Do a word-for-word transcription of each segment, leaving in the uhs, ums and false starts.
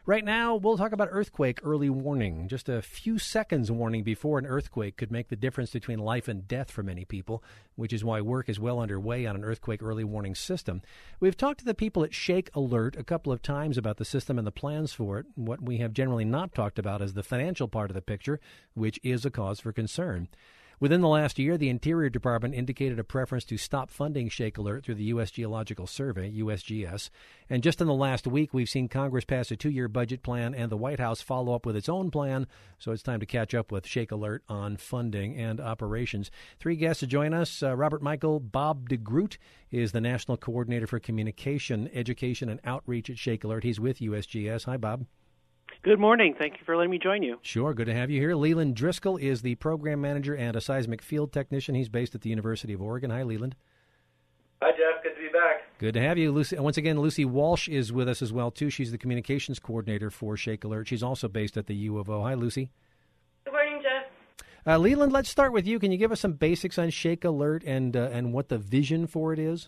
Right now, we'll talk about earthquake early warning. Just a few seconds warning before an earthquake could make the difference between life and death for many people, which is why work is well underway on an earthquake early warning system. We've talked to the people at Shake Alert a couple of times about the system and the plans for it. What we have generally not talked about is the financial part of the picture, which is a cause for concern. Within the last year, the Interior Department indicated a preference to stop funding Shake Alert through the U S Geological Survey, U S G S. And just in the last week, we've seen Congress pass a two-year budget plan and the White House follow up with its own plan. So it's time to catch up with Shake Alert on funding and operations. Three guests to join us. Uh, Robert Michael. Bob DeGroot is the National Coordinator for Communication, Education, and Outreach at Shake Alert. He's with U S G S. Hi, Bob. Good morning. Thank you for letting me join you. Sure. Good to have you here. Leland Driscoll is the program manager and a seismic field technician. He's based at the University of Oregon. Hi, Leland. Hi, Jeff. Good to be back. Good to have you. Lucy, once again, Lucy Walsh is with us as well, too. She's the communications coordinator for Shake Alert. She's also based at the U of O. Hi, Lucy. Good morning, Jeff. Uh, Leland, let's start with you. Can you give us some basics on Shake Alert and uh, and what the vision for it is?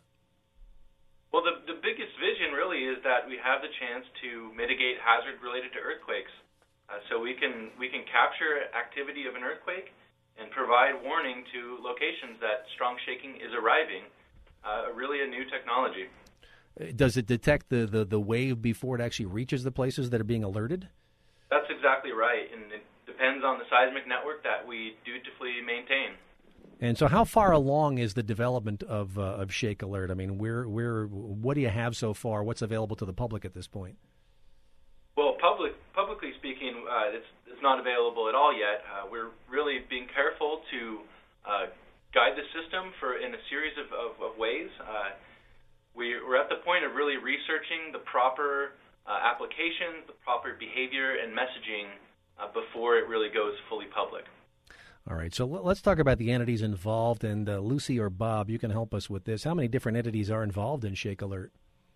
Well, the, the biggest vision really is that we have the chance to mitigate hazard related to earthquakes. Uh, so we can we can capture activity of an earthquake and provide warning to locations that strong shaking is arriving. Uh, really a new technology. Does it detect the, the, the wave before it actually reaches the places that are being alerted? That's exactly right, and it depends on the seismic network that we dutifully maintain. And so, how far along is the development of uh, of Shake Alert? I mean, where where what do you have so far? What's available to the public at this point? Well, public publicly speaking, uh, it's it's not available at all yet. Uh, we're really being careful to uh, guide the system for in a series of of, of ways. Uh, we, we're at the point of really researching the proper uh, applications, the proper behavior and messaging uh, before it really goes fully public. All right, so let's talk about the entities involved. And uh, Lucy or Bob, you can help us with this. How many different entities are involved in Shake Alert?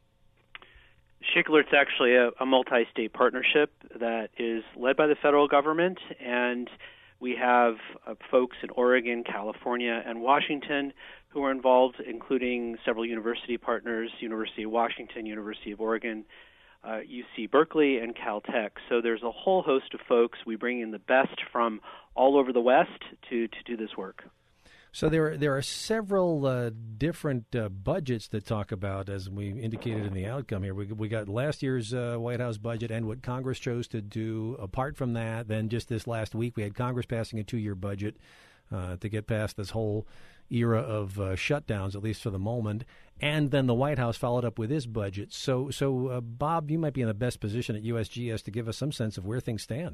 Shake Alert's actually a, a multi-state partnership that is led by the federal government, and we have uh, folks in Oregon, California, and Washington who are involved, including several university partners, University of Washington, University of Oregon, Uh, U C Berkeley, and Caltech. So there's a whole host of folks. We bring in the best from all over the West to, to do this work. So there are, there are several uh, different uh, budgets that talk about, as we indicated in the outcome here. We, we got last year's uh, White House budget and what Congress chose to do. Apart from that, then just this last week, we had Congress passing a two-year budget uh, to get past this whole era of uh, shutdowns, at least for the moment. And then the White House followed up with his budget. So, so uh, Bob, you might be in the best position at U S G S to give us some sense of where things stand.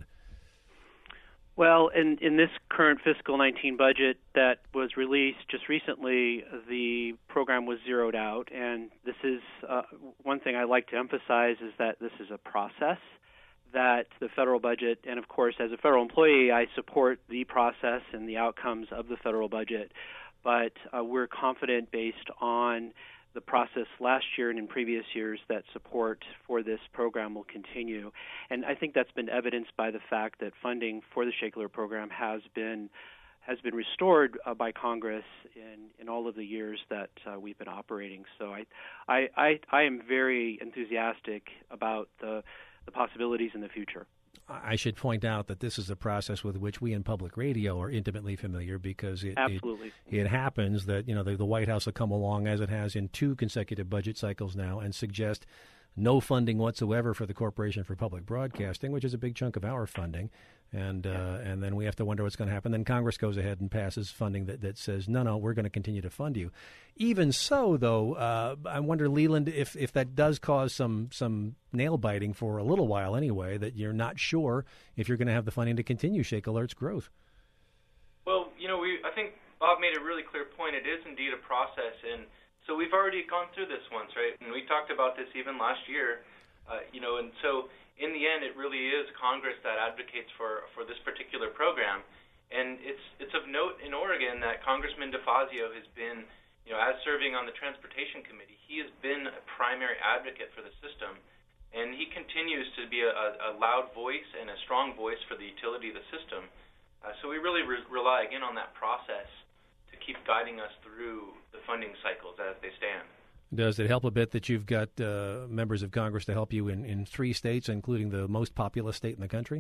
Well, in, in this current fiscal nineteen budget that was released just recently, the program was zeroed out. And this is uh, one thing I like to emphasize is that this is a process, that the federal budget, and of course, as a federal employee, I support the process and the outcomes of the federal budget. But uh, we're confident based on the process last year and in previous years that support for this program will continue. And I think that's been evidenced by the fact that funding for the Shake Alert program has been has been restored uh, by Congress in, in all of the years that uh, we've been operating. So I, I, I, I am very enthusiastic about the, the possibilities in the future. I should point out that this is a process with which we in public radio are intimately familiar because it Absolutely. it, it happens that, you know, the, the White House will come along, as it has in two consecutive budget cycles now, and suggest no funding whatsoever for the Corporation for Public Broadcasting, which is a big chunk of our funding. And yeah. uh, and then we have to wonder what's going to happen. Then Congress goes ahead and passes funding that, that says, no, no, we're going to continue to fund you. Even so, though, uh, I wonder, Leland, if, if that does cause some, some nail-biting for a little while anyway, that you're not sure if you're going to have the funding to continue Shake Alert's growth. Well, you know, we I think Bob made a really clear point. It is indeed a process, and so we've already gone through this once, right? And we talked about this even last year, uh, you know, and so in the end, it really is Congress that advocates for, for this particular program. And it's it's of note in Oregon that Congressman DeFazio has been, you know, as serving on the Transportation Committee, he has been a primary advocate for the system. And he continues to be a, a loud voice and a strong voice for the utility of the system. Uh, so we really re- rely, again, on that process to keep guiding us through the funding cycles as they stand. Does it help a bit that you've got uh, members of Congress to help you in, in three states, including the most populous state in the country?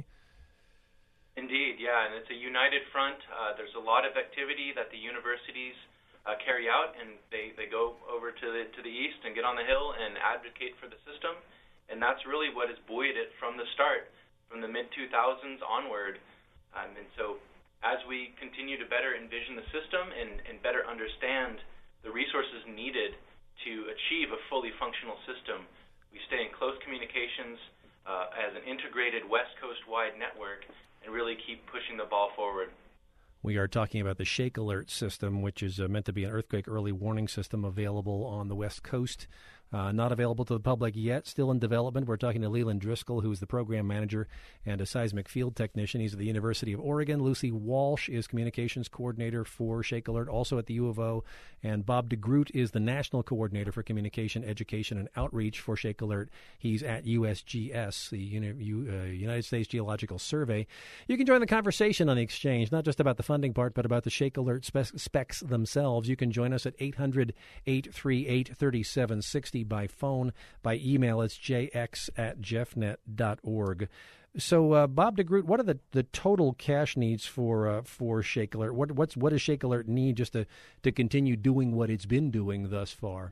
Indeed, yeah, and it's a united front. Uh, there's a lot of activity that the universities uh, carry out, and they, they go over to the to the east and get on the Hill and advocate for the system, and that's really what has buoyed it from the start, from the mid two thousands onward. Um, and so as we continue to better envision the system and, and better understand the resources needed to achieve a fully functional system, we stay in close communications uh, as an integrated West Coast-wide network and really keep pushing the ball forward. We are talking about the Shake Alert system, which is uh, meant to be an earthquake early warning system available on the West Coast. Uh, not available to the public yet, still in development. We're talking to Leland Driscoll, who is the program manager and a seismic field technician. He's at the University of Oregon. Lucy Walsh is communications coordinator for Shake Alert, also at the U of O. And Bob DeGroot is the national coordinator for communication, education, and outreach for Shake Alert. He's at U S G S, the Uni- U- uh, United States Geological Survey. You can join the conversation on the exchange, not just about the funding part, but about the Shake Alert spe- specs themselves. You can join us at eight hundred, eight three eight, three seven six zero by phone. By email, it's j x at jeffnet dot org. So, uh, Bob DeGroot, what are the, the total cash needs for uh, for Shake Alert? What what's what does Shake Alert need just to, to continue doing what it's been doing thus far?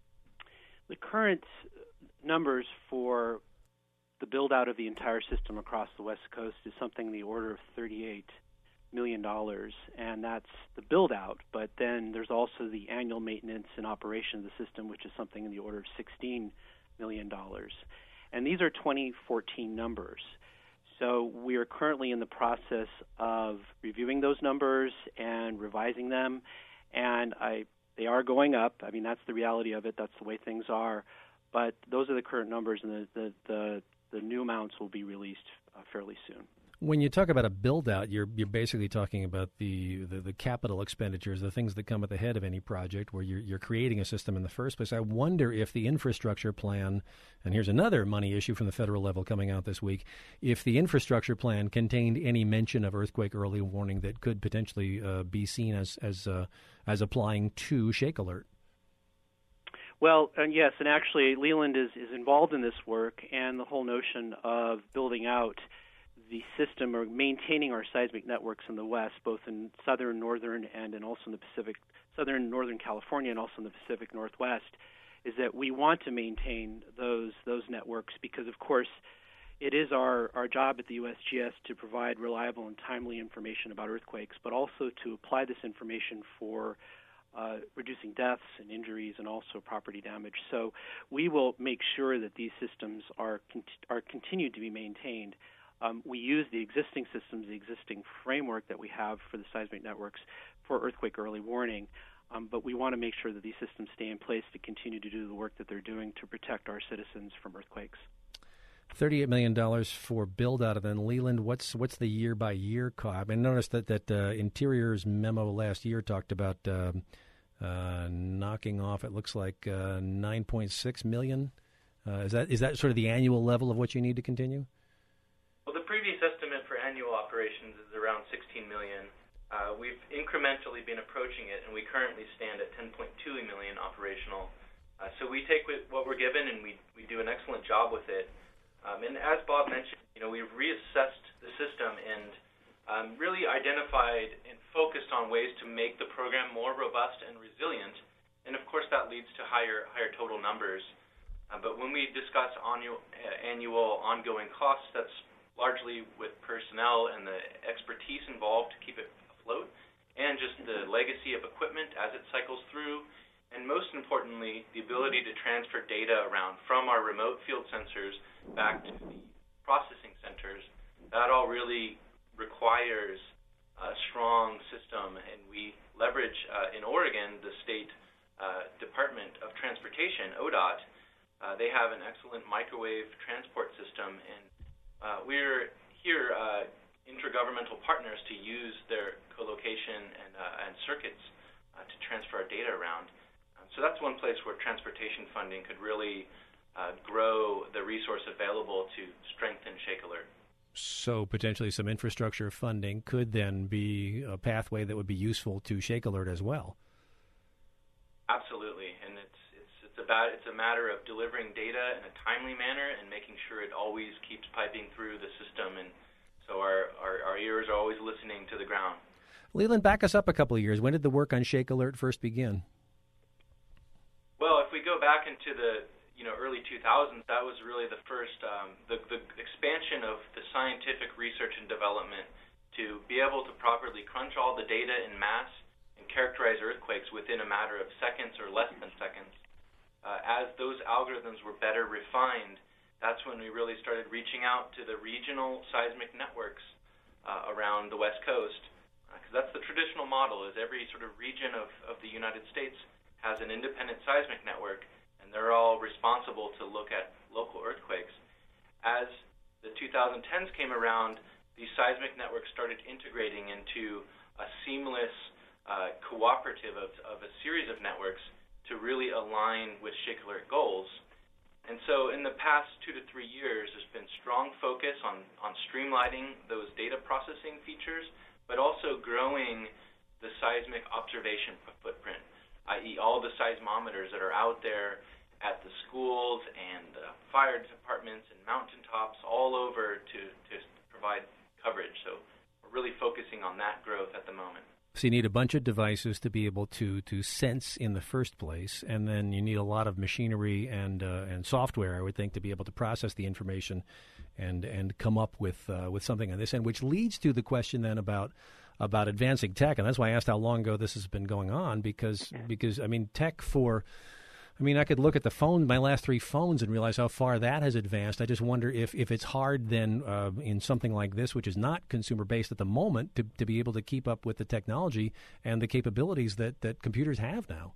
The current numbers for the build-out of the entire system across the West Coast is something in the order of thirty-eight million dollars, and that's the build-out. But then there's also the annual maintenance and operation of the system, which is something in the order of sixteen million dollars. And these are twenty fourteen numbers. So we are currently in the process of reviewing those numbers and revising them, and I they are going up. I mean, that's the reality of it. That's the way things are. But those are the current numbers, and the the, the, the new amounts will be released uh, fairly soon. When you talk about a build-out, you're you're basically talking about the, the, the capital expenditures, the things that come at the head of any project where you're, you're creating a system in the first place. I wonder if the infrastructure plan, and here's another money issue from the federal level coming out this week, if the infrastructure plan contained any mention of earthquake early warning that could potentially uh, be seen as as uh, as applying to Shake Alert. Well, and yes, and actually Leland is, is involved in this work, and the whole notion of building out the system or maintaining our seismic networks in the West, both in southern, northern, and in also in the Pacific, southern, northern California, and also in the Pacific Northwest, is that we want to maintain those those networks because, of course, it is our, our job at the U S G S to provide reliable and timely information about earthquakes, but also to apply this information for uh, reducing deaths and injuries and also property damage. So we will make sure that these systems are con- are continued to be maintained. Um, we use the existing systems, the existing framework that we have for the seismic networks for earthquake early warning, um, but we want to make sure that these systems stay in place to continue to do the work that they're doing to protect our citizens from earthquakes. thirty-eight million dollars for build-out, and then Leland, what's what's the year-by-year cost? I noticed that, that uh, Interior's memo last year talked about uh, uh, knocking off, it looks like, uh, nine point six million dollars. Uh, is that is that sort of the annual level of what you need to continue? Well, the previous estimate for annual operations is around sixteen million dollars. Uh, we've incrementally been approaching it, and we currently stand at ten point two million dollars operational. Uh, so we take what we're given, and we we do an excellent job with it. Um, and as Bob mentioned, you know, we've reassessed the system and um, really identified and focused on ways to make the program more robust and resilient. And of course, that leads to higher higher total numbers. Uh, but when we discuss annual, uh, annual ongoing costs, that's largely with personnel and the expertise involved to keep it afloat, and just the legacy of equipment as it cycles through, and most importantly, the ability to transfer data around from our remote field sensors back to the processing centers. That all really requires a strong system, and we leverage uh, in Oregon the State uh, Department of Transportation, O D O T. Uh, they have an excellent microwave transport system, and Uh, we're here uh, intergovernmental partners to use their co-location and, uh, and circuits uh, to transfer our data around. Um, so that's one place where transportation funding could really uh, grow the resource available to strengthen Shake Alert. So potentially some infrastructure funding could then be a pathway that would be useful to Shake Alert as well. Absolutely, and it's it's, it's a that, it's a matter of delivering data in a timely manner and making sure it always keeps piping through the system. And so our, our, our ears are always listening to the ground. Leland, back us up a couple of years. When did the work on Shake Alert first begin? Well, if we go back into the you know early two thousands, that was really the first um, the, the expansion of the scientific research and development to be able to properly crunch all the data in mass and characterize earthquakes within a matter of seconds or less than seconds. Uh, as those algorithms were better refined, that's when we really started reaching out to the regional seismic networks uh, around the West Coast, because uh, that's the traditional model, is every sort of region of, of the United States has an independent seismic network, and they're all responsible to look at local earthquakes. As the two thousand tens came around, these seismic networks started integrating into a seamless uh, cooperative of, of a series of networks to really align with Shake Alert goals. And so in the past two to three years, there's been strong focus on, on streamlining those data processing features, but also growing the seismic observation footprint, that is all the seismometers that are out there at the schools and uh, fire departments and mountaintops all over to, to provide coverage. So we're really focusing on that growth at the moment. So you need a bunch of devices to be able to to sense in the first place, and then you need a lot of machinery and uh, and software, I would think, to be able to process the information and and come up with uh, with something on this end, which leads to the question then about about advancing tech, and that's why I asked how long ago this has been going on, because because I mean tech for. I mean, I could look at the phone, my last three phones, and realize how far that has advanced. I just wonder if, if it's hard then uh, in something like this, which is not consumer-based at the moment, to, to be able to keep up with the technology and the capabilities that, that computers have now.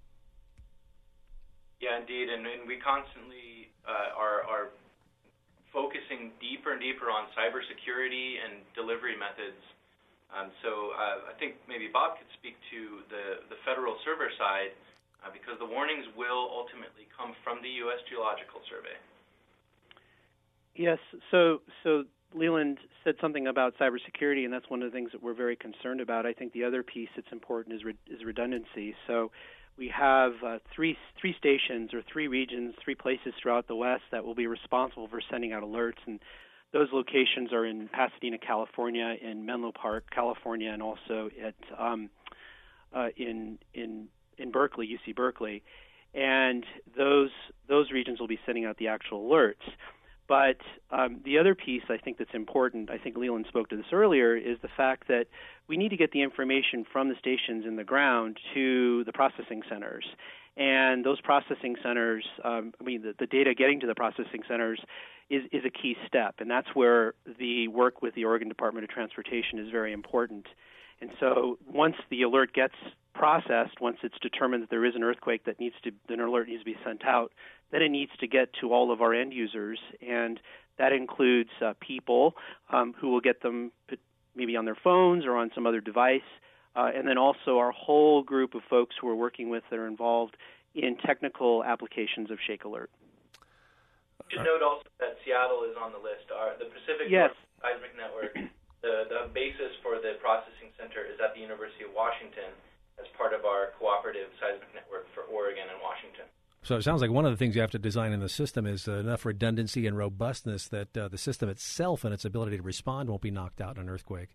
Yeah, indeed, and, and we constantly uh, are, are focusing deeper and deeper on cybersecurity and delivery methods. Um, so uh, I think maybe Bob could speak to the, the federal server side, Uh, because the warnings will ultimately come from the U S Geological Survey. Yes, so so Leland said something about cybersecurity, and that's one of the things that we're very concerned about. I think the other piece that's important is re- is redundancy. So we have uh, three three stations or three regions, three places throughout the West that will be responsible for sending out alerts, and those locations are in Pasadena, California, in Menlo Park, California, and also at um, uh, in in in Berkeley, U C Berkeley, and those those regions will be sending out the actual alerts. But um, the other piece I think that's important, I think Leland spoke to this earlier, is the fact that we need to get the information from the stations in the ground to the processing centers. And those processing centers, um, I mean, the, the data getting to the processing centers is, is a key step, and that's where the work with the Oregon Department of Transportation is very important. And so once the alert gets processed, once it's determined that there is an earthquake that needs to, an alert needs to be sent out, then it needs to get to all of our end users, and that includes uh, people um, who will get them maybe on their phones or on some other device, uh, and then also our whole group of folks who we're working with that are involved in technical applications of Shake Alert. You should note also that Seattle is on the list. Our, the Pacific Yes. Northwest Seismic Network, the, the basis for the processing center is at the University of Washington as part of our cooperative seismic network for Oregon and Washington. So it sounds like one of the things you have to design in the system is uh, enough redundancy and robustness that uh, the system itself and its ability to respond won't be knocked out in an earthquake.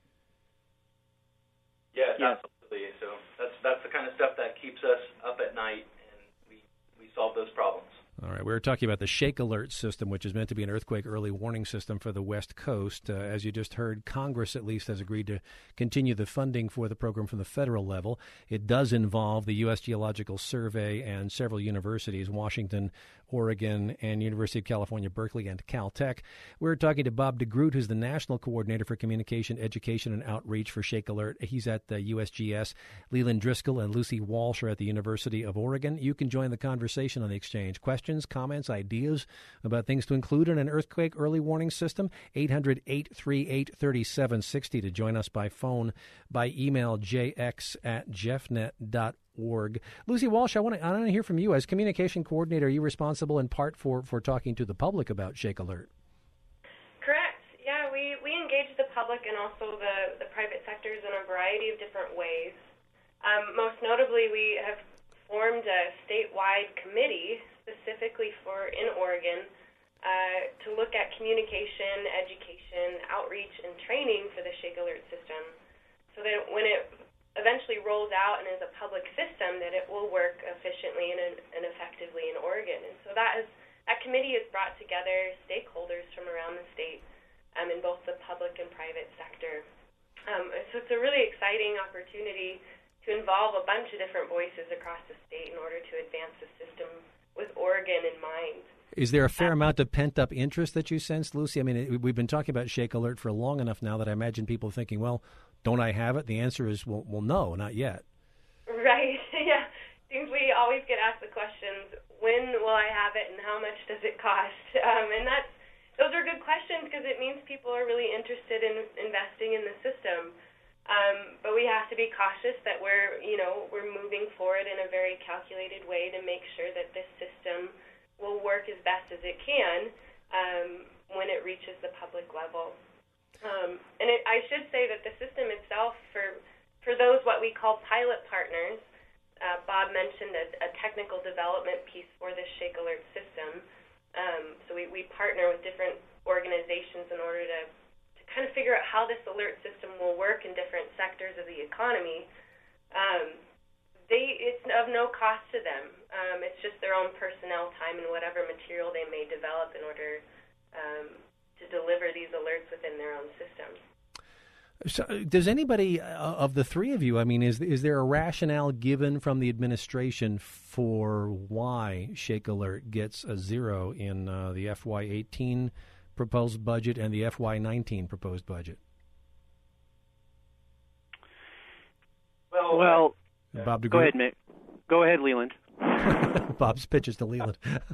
Yes, yes. absolutely. So that's that's the kind of stuff that keeps us up at night, and we, we solve those problems. All right, we were talking about the Shake Alert system, which is meant to be an earthquake early warning system for the West Coast. Uh, as you just heard, Congress at least has agreed to continue the funding for the program from the federal level. It does involve the U S Geological Survey and several universities, Washington, Oregon, and University of California, Berkeley, and Caltech. We're talking to Bob DeGroot, who's the National Coordinator for Communication, Education, and Outreach for Shake Alert. He's at the U S G S. Leland Driscoll and Lucy Walsh are at the University of Oregon. You can join the conversation on the exchange. Questions, comments, ideas about things to include in an earthquake early warning system? eight hundred, eight three eight, three seven six zero to join us by phone, by email, jx at jeffnet dot org. Lucy Walsh, I want to I want to hear from you. As communication coordinator, are you responsible in part for, for talking to the public about Shake Alert? Correct. Yeah, we, we engage the public and also the, the private sectors in a variety of different ways. Um, most notably, we have formed a statewide committee specifically for in Oregon uh, to look at communication, education, outreach, and training for the Shake Alert system, so that when it eventually rolls out and is a public system, that it will work efficiently and, and effectively in Oregon. And so that is that committee has brought together stakeholders from around the state um, in both the public and private sector. Um, so it's a really exciting opportunity to involve a bunch of different voices across the state in order to advance the system with Oregon in mind. Is there a fair amount of pent-up interest that you sense, Lucy? I mean, it, we've been talking about Shake Alert for long enough now that I imagine people thinking, well, don't I have it? The answer is, well, well no, not yet. Right, yeah. Seems we always get asked the questions, when will I have it and how much does it cost? Um, and that's, those are good questions because it means people are really interested in investing in the system. Um, but we have to be cautious that we're, you know, we're moving forward in a very calculated way to make sure that this system will work as best as it can um, when it reaches the public level. Um, and it, I should say that the system itself, for for those what we call pilot partners, uh, Bob mentioned a, a technical development piece for this Shake Alert system. Um, so we, we partner with different organizations in order to, to kind of figure out how this alert system will work in different sectors of the economy. Um, They, it's of no cost to them. Um, it's just their own personnel time and whatever material they may develop in order um, to deliver these alerts within their own systems. So, does anybody uh, of the three of you, I mean, is is there a rationale given from the administration for why Shake Alert gets a zero in uh, the F Y eighteen proposed budget and the F Y nineteen proposed budget? Well, well Bob Go ahead, Mick. Go ahead, Leland. Bob's pitches to Leland.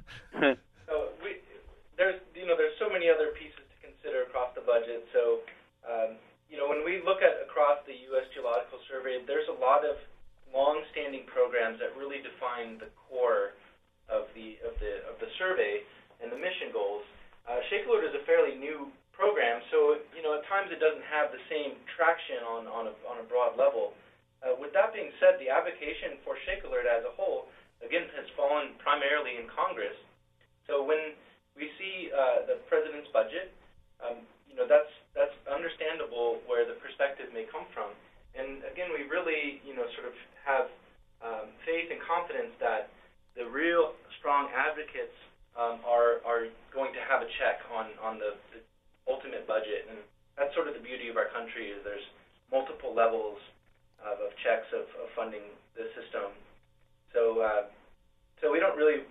so we, there's, you know, there's so many other pieces to consider across the budget. So, um, you know, when we look at across the U S Geological Survey, there's a lot of long-standing programs that really define the core of the of the of the survey and the mission goals. Uh, Shake Alert is a fairly new program, so you know, at times it doesn't have the same traction on on a on a broad level. Uh, with that being said, the advocacy for Shake Alert as a whole, again, has fallen primarily in Congress. So when we see uh, the president's budget, um, you know, that's that's understandable where the perspective may come from. And again, we really, you know, sort of have um, faith and confidence that the real strong advocates um, are are going to have a check on on the, the ultimate budget. And that's sort of the beauty of our country, is there's multiple levels Of, of checks of, of funding the system. So uh, so we don't really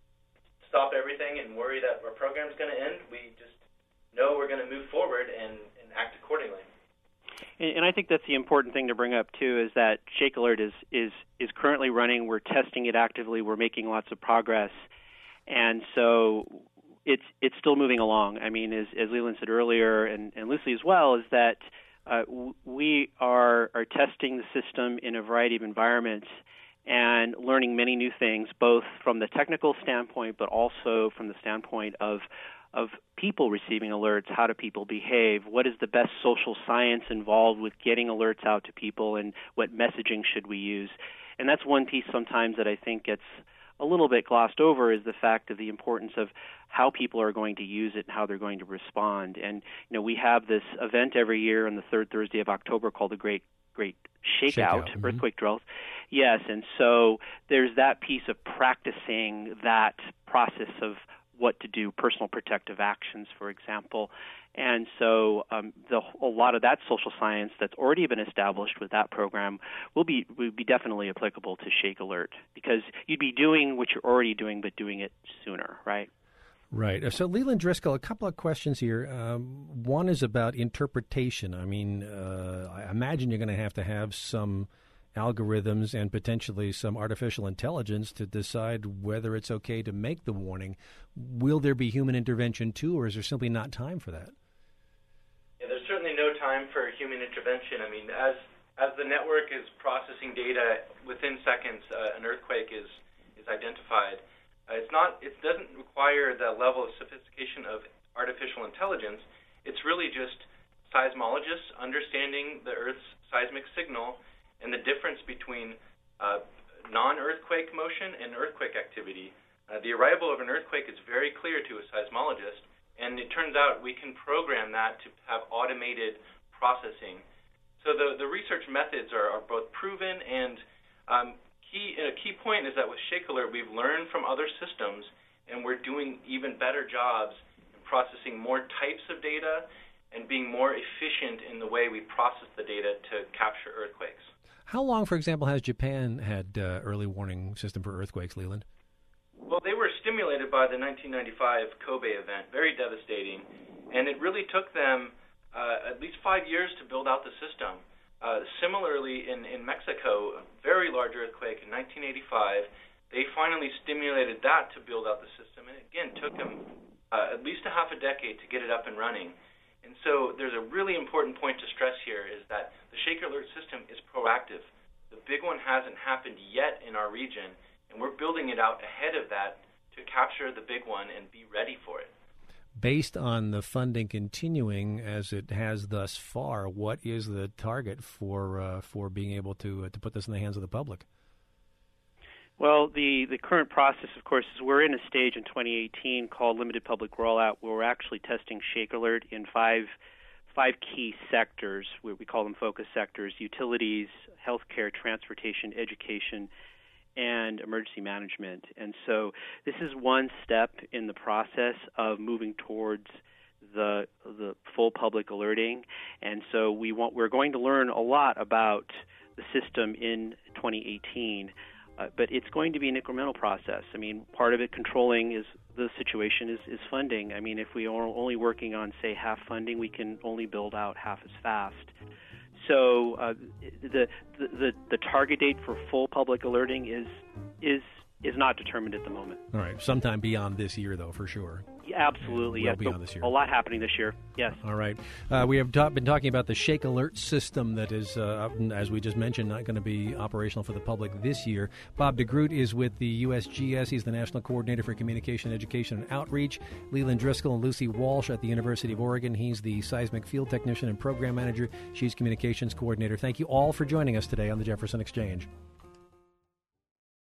stop everything and worry that our program's going to end. We just know we're going to move forward and, and act accordingly. And, and I think that's the important thing to bring up, too, is that Shake Alert is, is, is currently running. We're testing it actively. We're making lots of progress. And so it's it's still moving along. I mean, as, as Leland said earlier, and, and Lucy as well, is that Uh, we are, are testing the system in a variety of environments and learning many new things, both from the technical standpoint, but also from the standpoint of of people receiving alerts. How do people behave? What is the best social science involved with getting alerts out to people, and what messaging should we use? And that's one piece sometimes that I think gets a little bit glossed over, is the fact of the importance of how people are going to use it and how they're going to respond. And, you know, we have this event every year on the third Thursday of October called the Great Great Shakeout, Shakeout. Earthquake mm-hmm. Drills. Yes, and so there's that piece of practicing that process of what to do, personal protective actions, for example. And so um, the, a lot of that social science that's already been established with that program will be will be definitely applicable to Shake Alert, because you'd be doing what you're already doing, but doing it sooner, right? Right. So, Leland Driscoll, a couple of questions here. Um, one is about interpretation. I mean, uh, I imagine you're going to have to have some algorithms and potentially some artificial intelligence to decide whether it's okay to make the warning. Will there be human intervention too, or is there simply not time for that? Yeah, there's certainly no time for human intervention. I mean, as as the network is processing data, within seconds, uh, an earthquake is is identified. Uh, it's not. It doesn't require the level of sophistication of artificial intelligence. It's really just seismologists understanding the Earth's seismic signal and the difference between uh, non-earthquake motion and earthquake activity. Uh, the arrival of an earthquake is very clear to a seismologist, and it turns out we can program that to have automated processing. So the, the research methods are, are both proven, and um, key, a key point is that with Shake Alert, we've learned from other systems, and we're doing even better jobs in processing more types of data and being more efficient in the way we process the data to capture earthquakes. How long, for example, has Japan had uh, early warning system for earthquakes, Leland? Well, they were stimulated by the nineteen ninety-five Kobe event, very devastating, and it really took them uh, at least five years to build out the system. Uh, similarly, in, in Mexico, a very large earthquake in nineteen eighty-five, they finally stimulated that to build out the system, and again, took them uh, at least a half a decade to get it up and running. And so there's a really important point to stress here is that the Shake Alert system is proactive. The big one hasn't happened yet in our region, and we're building it out ahead of that to capture the big one and be ready for it. Based on the funding continuing as it has thus far, what is the target for uh, for being able to uh, to put this in the hands of the public? Well, the, the current process, of course, is we're in a stage in twenty eighteen called limited public rollout, where we're actually testing Shake Alert in five five key sectors. We, we call them focus sectors: utilities, healthcare, transportation, education, and emergency management. And so this is one step in the process of moving towards the the full public alerting. And so we want we're going to learn a lot about the system in twenty eighteen, uh, but it's going to be an incremental process. I mean, part of it controlling is the situation is, is funding. I mean, if we are only working on, say, half funding, we can only build out half as fast. So uh, the, the the target date for full public alerting is is is not determined at the moment. All right, sometime beyond this year, though, for sure. Yeah, absolutely, well yes. Beyond this year. A lot happening this year. Yes. All right, uh, we have ta- been talking about the Shake Alert system that is, uh, as we just mentioned, not going to be operational for the public this year. Bob DeGroot is with the U S G S. He's the National Coordinator for Communication, Education, and Outreach. Leland Driscoll and Lucy Walsh at the University of Oregon. He's the Seismic Field Technician and Program Manager. She's Communications Coordinator. Thank you all for joining us today on the Jefferson Exchange.